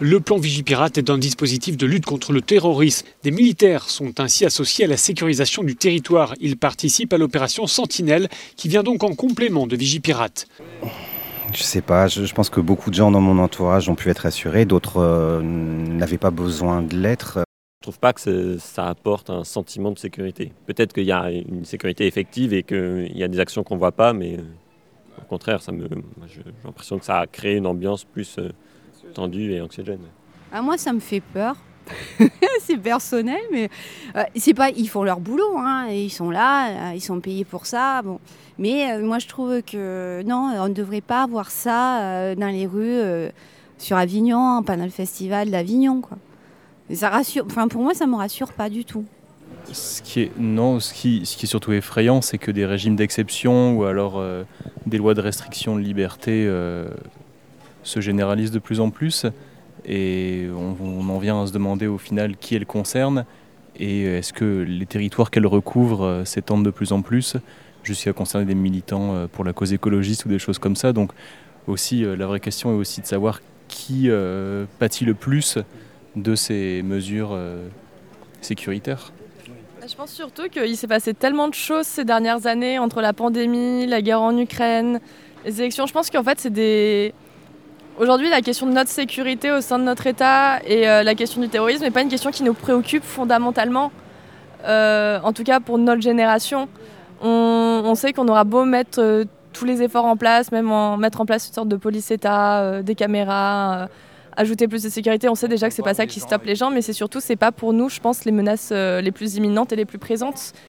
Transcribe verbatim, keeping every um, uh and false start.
Le plan Vigipirate est un dispositif de lutte contre le terrorisme. Des militaires sont ainsi associés à la sécurisation du territoire. Ils participent à l'opération Sentinelle, qui vient donc en complément de Vigipirate. Je sais pas, je, je pense que beaucoup de gens dans mon entourage ont pu être assurés, d'autres euh, n'avaient pas besoin de l'être. Je trouve pas que ça apporte un sentiment de sécurité. Peut-être qu'il y a une sécurité effective et qu'il y a des actions qu'on voit pas, mais au contraire, ça me, j'ai l'impression que ça a créé une ambiance plus tendue et anxiogène. Ah, moi, ça me fait peur. C'est personnel, mais euh, c'est pas, ils font leur boulot, hein, et ils sont là, ils sont payés pour ça. Bon. Mais euh, moi, je trouve que non, on ne devrait pas avoir ça euh, dans les rues euh, sur Avignon, pendant le festival d'Avignon, quoi. Et ça rassure, enfin, pour moi, ça me rassure pas du tout. Ce qui est, non, ce qui, ce qui est surtout effrayant, c'est que des régimes d'exception ou alors euh, des lois de restriction de liberté euh, se généralisent de plus en plus. Et on, on en vient à se demander au final qui elles concernent et est-ce que les territoires qu'elles recouvrent euh, s'étendent de plus en plus jusqu'à concerner des militants euh, pour la cause écologiste ou des choses comme ça. Donc aussi, euh, la vraie question est aussi de savoir qui euh, pâtit le plus de ces mesures euh, sécuritaires. Je pense surtout qu'il s'est passé tellement de choses ces dernières années entre la pandémie, la guerre en Ukraine, les élections. Je pense qu'en fait, c'est des... Aujourd'hui, la question de notre sécurité au sein de notre État et euh, la question du terrorisme n'est pas une question qui nous préoccupe fondamentalement, euh, en tout cas pour notre génération. On, on sait qu'on aura beau mettre euh, tous les efforts en place, même en, mettre en place une sorte de police-État, euh, des caméras, euh, ajouter plus de sécurité. On sait déjà que c'est pas ça qui stoppe les gens, mais c'est surtout, c'est pas pour nous, je pense, les menaces euh, les plus imminentes et les plus présentes.